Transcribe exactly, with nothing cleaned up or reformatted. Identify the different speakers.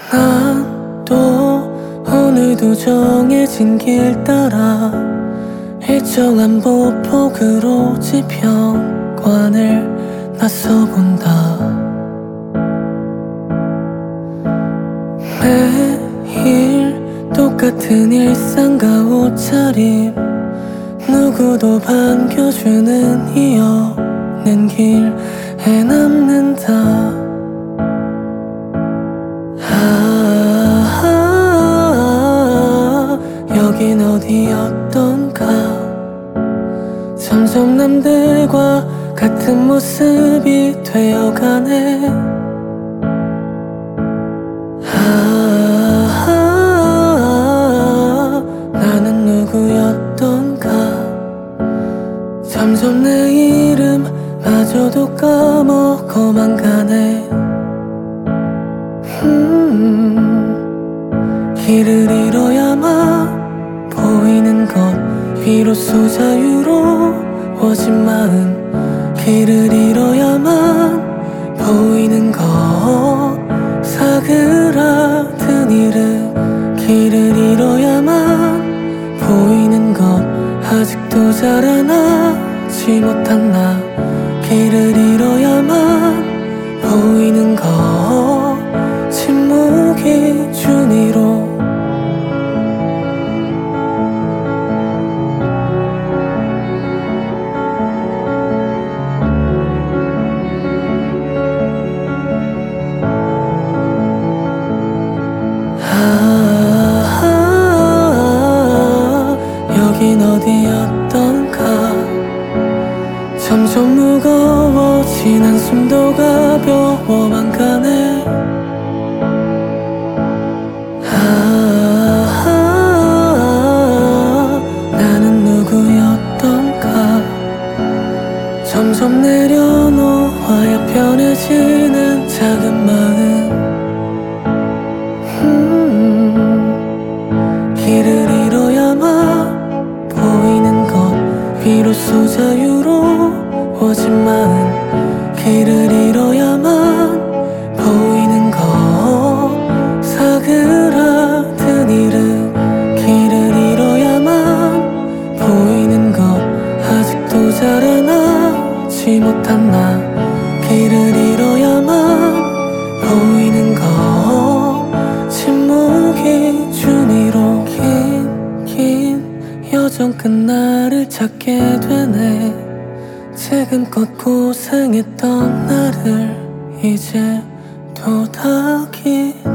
Speaker 1: 난 또 오늘도 정해진 길 따라 일정한 보폭으로 지평관을 나서본다. 매일 똑같은 일상과 옷차림, 누구도 반겨주는 이 없는 길에 남는다. 아, 여긴 어디였던가. 점점 남들과 같은 모습이 되어가네. 아, 나는 누구였던가. 점점 내 이름마저도 까먹어만 가네. 음, 길을 잃어야만 보이는 것, 비로소 자유로워진 마음. 길을 잃어야만 보이는 것, 사그라든 이름. 길을 잃어야만 보이는 것, 아직도 자라나지 못한 나. 길을 잃어야만 보이는 것, 침묵이 준이로. 아, 여긴 어디였던가. 점점 무거워진 한숨도 가벼워만 가네. 아, 나는 누구였던가. 점점 내려놓아야 편해지는 작은 마음. 음, 길을 잃어야만 보이는 것, 비로소 자유로워진 마음. 길을 잃어야만 보이는 것, 사그라든 이름. 길을 잃어야만 보이는 것, 아직도 자라나지 못한 나. 길을 잃어야만 보이는 것, 침묵이 준이로. 긴, 긴 여정 끝 나를 찾게 되네. 지금껏 고생했던 나를 이제 도닥이